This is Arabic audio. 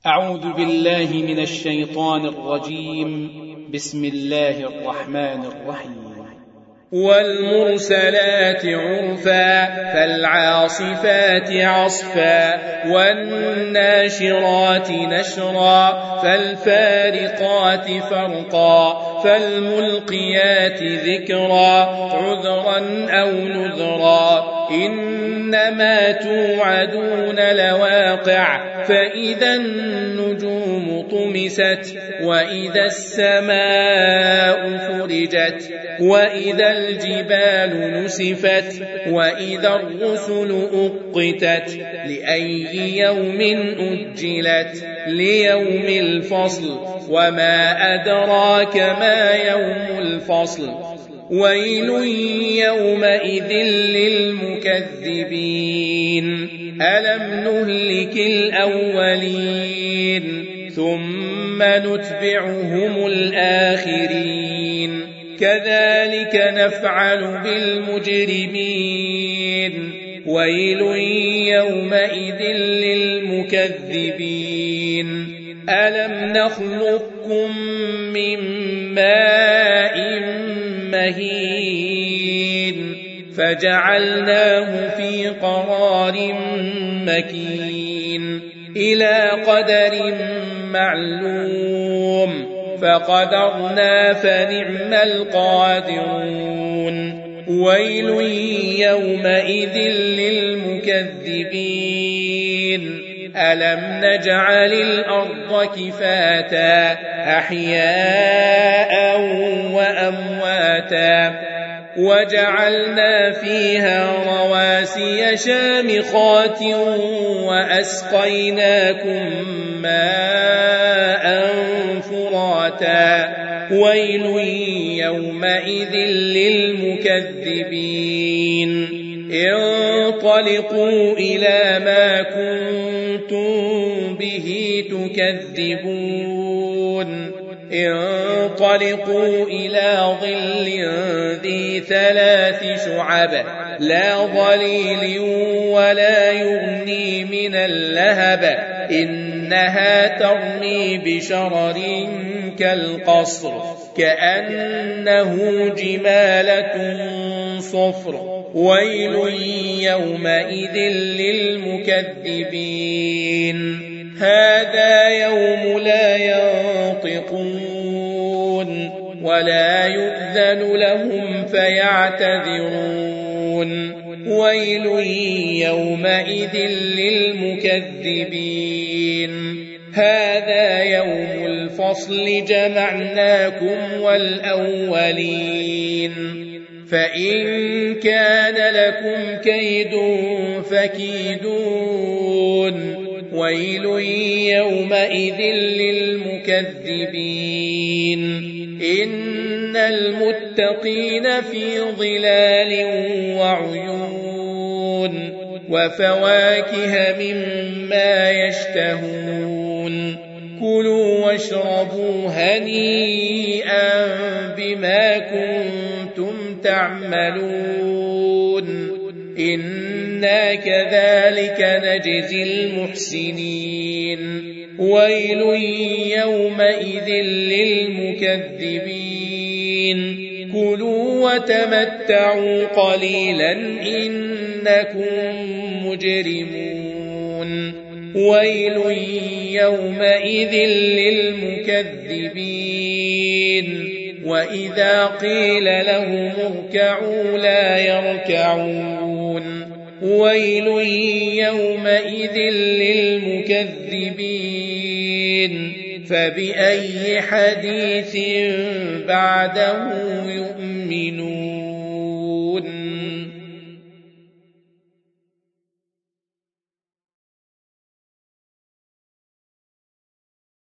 أعوذ بالله من الشيطان الرجيم. بسم الله الرحمن الرحيم. والمرسلات عرفا فالعاصفات عصفا والناشرات نشرا فالفارقات فرقا فالملقيات ذكرا عذرا أو نذرا إنما توعدون لواقع فإذا النجوم طمست وإذا السماء فرجت وإذا الجبال نسفت وإذا الرسل أقتت لأي يوم أجلت ليوم الفصل وما أدراك ما يوم الفصل ويل يومئذ للمكذبين ألم نهلك الأولين ثم نتبعهم الآخرين كذلك نفعل بالمجرمين ويل يومئذ للمكذبين ألم نخلقكم من ماء مهين فجعلناه في قرار مكين إلى قدر معلوم فقدرنا فنعم القادرون ويل يومئذ للمكذبين ألم نجعل الأرض كفاتا أحياء وأمواتا وجعلنا فيها رواسي شامخات وأسقيناكم ماء فراتا ويل يومئذ للمكذبين انطلقوا إلى ما كنتم به تكذبون انطلقوا إلى ظل ذي 3 شعب لا ظليل ولا يغني من اللهب إنها ترمي بشرر كالقصر كأنه جمالة صفر ويل يومئذ للمكذبين هذا يوم لا ينطقون ولا يؤذن لهم فيعتذرون ويل يومئذ للمكذبين هذا يوم الفصل جمعناكم والأولين فإن كان لكم كيد فكيدون ويل يومئذ للمكذبين إن المتقين في ظلال وعيون وفواكه مما يشتهون كلوا واشربوا هنيئا بما كنتم تعملون إنا كذلك نجزي المحسنين ويل يومئذ للمكذبين كلوا وتمتعوا قليلا إنكم مجرمون ويل يومئذ للمكذبين وإذا قيل لهم اركعوا لا يركعون ويل يومئذ للمكذبين فبأي حديث بعده يؤمنون